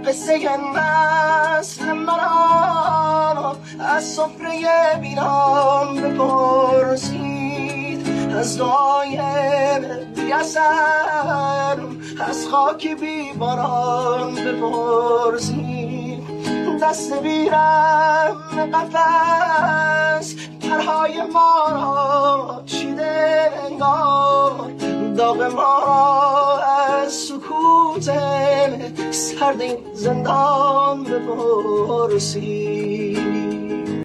قصه نسل مرا از سفره ویران بپرسید، از دعای بی اثر از خاک بی باران بپرسید. دست بیرم قفس پرهای ما را چیده انگار، داغ ما را از سکوت سرد این زندان بپرسید.